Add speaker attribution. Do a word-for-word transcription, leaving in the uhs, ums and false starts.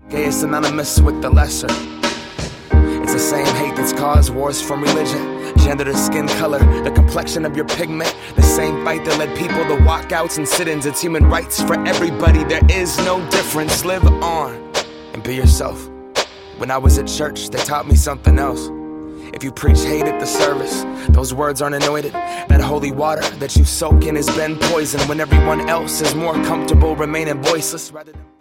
Speaker 1: Gay is synonymous with the lesser. It's the same hate that's caused wars from religion, gender to skin color, the complexion of your pigment. The same fight that led people to walkouts and sit-ins. It's human rights for everybody. There is no difference. Live on and be yourself. When I was at church, they taught me something else. If you preach hate at the service, those words aren't anointed. That holy water that you soak in has been poisoned when everyone else is more comfortable remaining voiceless rather than